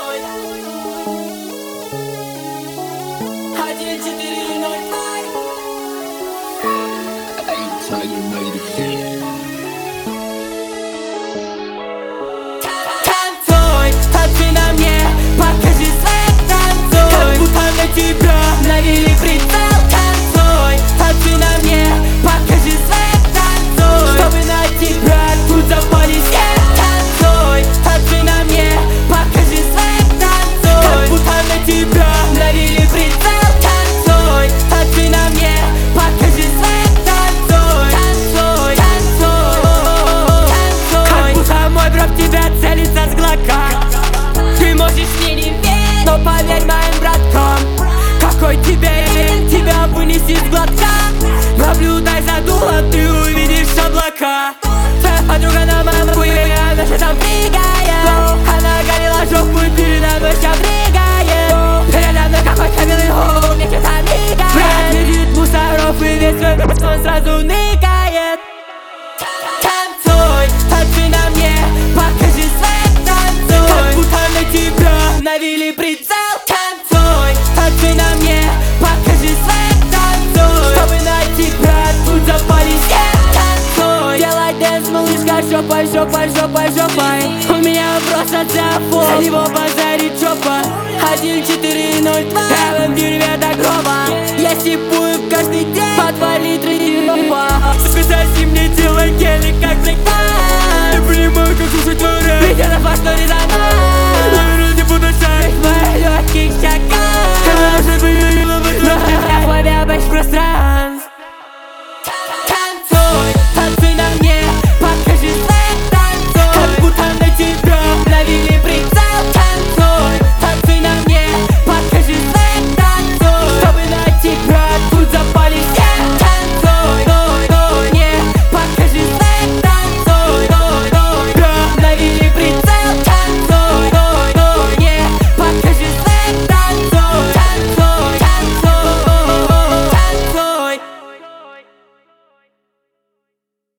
Танцуй, танцуй на мне, покажи свет, танцуй. Как будто на тебя навели прицел. Танцуй, танцуй на мне, покажи свет, танцуй. Чтобы на тебя тут запали свет. Танцуй, танцуй на мне, покажи свет, танцуй. Как будто на тебя навели прицел. Танцуй, танцуй на мне, покажи свет, танцуй. Танцуй, танцуй, танцуй. Как будто мой брат в тебя целится с глока. Ты можешь мне не верить, но поверь моим браткам. Какой тебе верен, тебя вынесет с глотка. Наблюдай за дулом, ты увидишь облака. Твоя подруга на моем хуе, она же там прыгает. Она горела жопу, передо мной сейчас прыгает. Передо мной какой-то белый ху, мне что-то мигает. Брат видит мусоров и весь свой он сразу ныкает. Танцуй, танцуй на мне, покажи свет, танцуй. Как будто на тебя навели прицел. Танцуй, танцуй на мне, покажи свет, танцуй. Чтобы на тебя тут запали свет. Танцуй, делай дэнс, малышка, жопой, жопой, жопой, жопой. У меня вопрос от Зафу, за него базарит жопа. 1402, я в этом дерьме до гроба. Я сипую каждый день по 2 литра ропа. Соси мне делай гели, как Black Panther. Я понимаю, как слушать твой рэп.